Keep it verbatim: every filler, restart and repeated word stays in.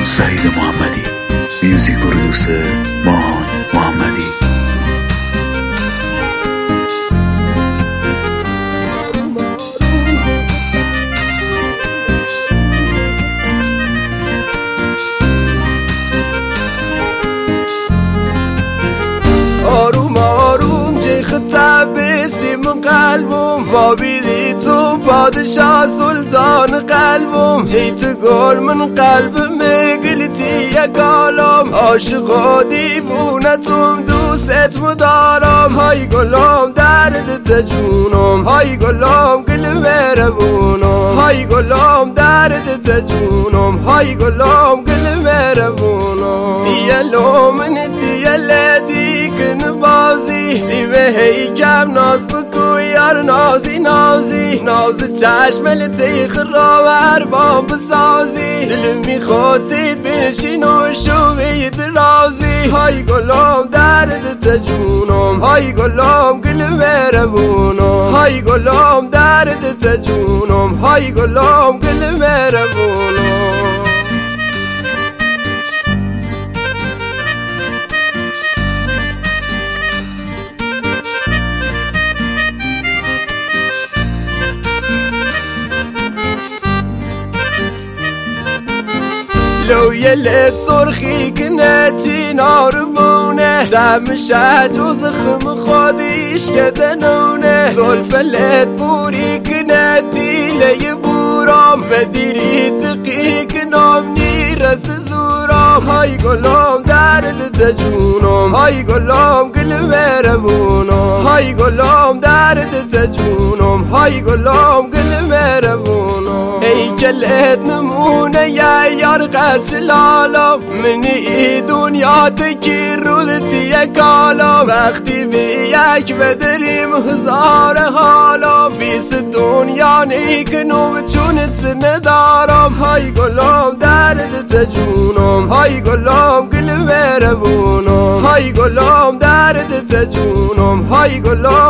سعید محمدی، میوزیک پرودوسر ماهان محمدی. آروم آروم جی خطب بستی من قلبم، ما بیدی تو پادشاه سلطان قلبم. جی تو گل من قلبم گلتی یک عالم، عاشق و دیوونتم دوست مدارم. های گلم درد تا جونم، های گلم گل مهربونم. های گلم درد تا جونم، های گلم گل مهربونم. تیلو من تیلتی کن بازی، سیوه هیکم ناز بکو یار نازی نازی. ناز چشم لطی خراب اربام بسازی، دل میخوادید بنشین و شوید رازی. های گلم درد تا جونم، های گلم گل مهربونم. های گلم درد تا جونم، های گلم گل مهربونم. لو يلت صرخي كناتي نار بونه، دم شهد وزخم خوديش كدنونه. زول فلت بوري كناتي لي بورام، بديري دقيق نامني رس زورام. هاي قلوم درد تجونم، هاي قلوم قل مهربونم. هاي قلوم درد تجونم، هاي قلوم قل مهربونم. ای کلت نمونه یا یار قسلالم، من ای دنیا تکی رودتی یک عالم. وقتی بی یک بدریم هزار حالم، بیست دنیا نیکنم چونت ندارم. های گلم درد تا جونم، های گلم گل مهربونم. های گلم درد تا جونم، های گلم